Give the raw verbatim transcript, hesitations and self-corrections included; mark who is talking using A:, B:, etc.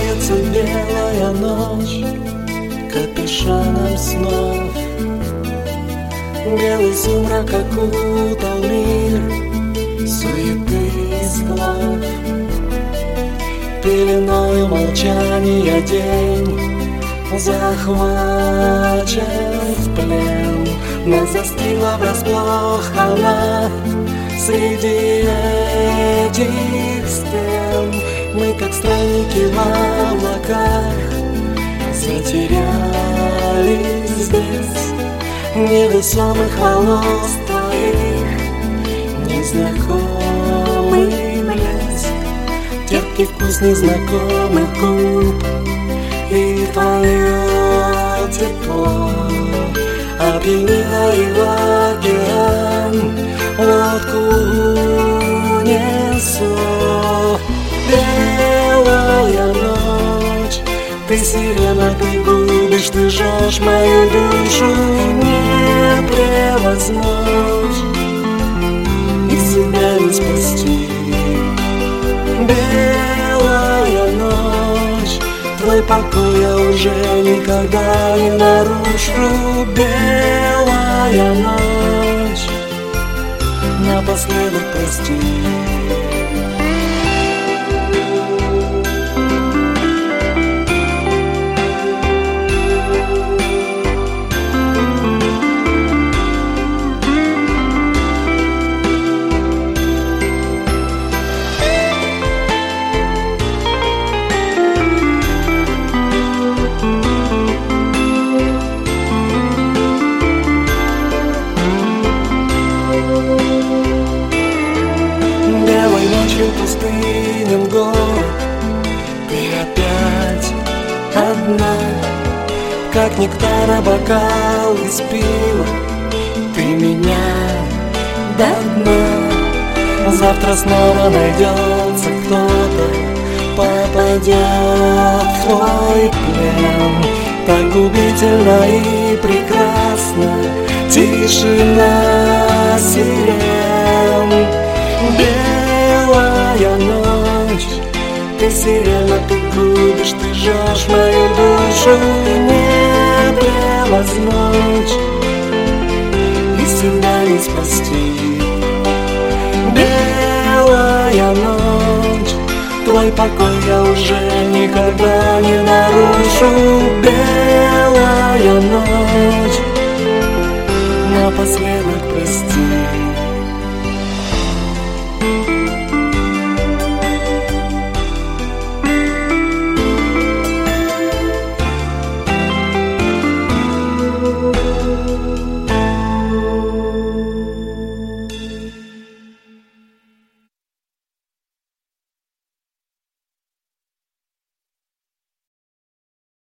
A: Сгущается белая ночь капюшоном снов. Белый сумрак окутал мир суеты и слов. Пеленою молчания день захвачен в плен. Нас застигла врасплох она среди этих стен. Мы, как странники в облаках, затерялись здесь. Невесомых волос твоих незнакомый блеск, терпкий вкус незнакомых губ и твое тепло опьянило и в океан лодку унесло. Белая ночь, ты сирена, ты губишь, ты жжешь мою душу. Не превозмочь и себя не спасти. Белая ночь, твой покой я уже никогда не нарушу. Белая ночь, напоследок прости. Пустынен город, ты опять одна, как нектара бокал из пива, ты меня до дна. Завтра снова найдется кто-то, попадет в твой плен. Так губительно и прекрасно тишина сирен. Белая ночь, ты сирена, ты губишь, ты жжешь мою душу. Не превозмочь и себя не спасти. Белая ночь, твой покой я уже никогда не нарушу. Белая ночь, напоследок прости.